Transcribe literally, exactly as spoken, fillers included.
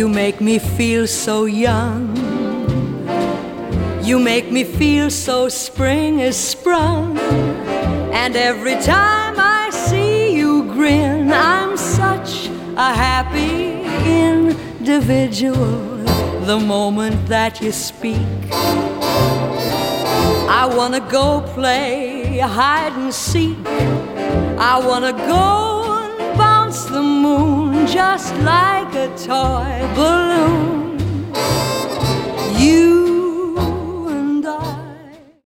You make me feel so young. You make me feel so spring is sprung. And every time I see you grin, I'm such a happy individual. The moment that you speak, I wanna go play hide and seek. I wanna go and bounce the moon just like a toy balloon. You